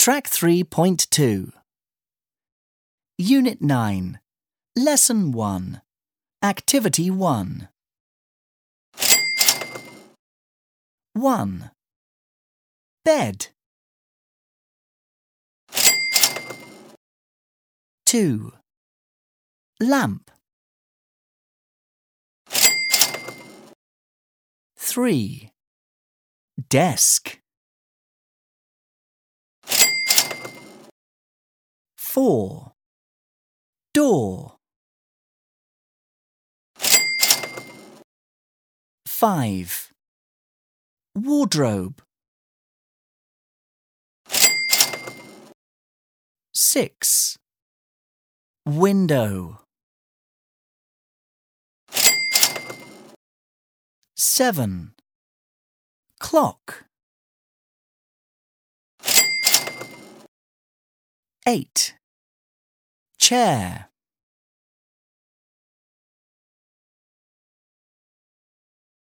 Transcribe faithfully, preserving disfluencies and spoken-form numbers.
Track three point two. Unit nine. Lesson one. Activity one. one. Bed. two. Lamp. three. Desk. four. Door. five. Wardrobe. six. Window. seven. Clock. eight. Chair.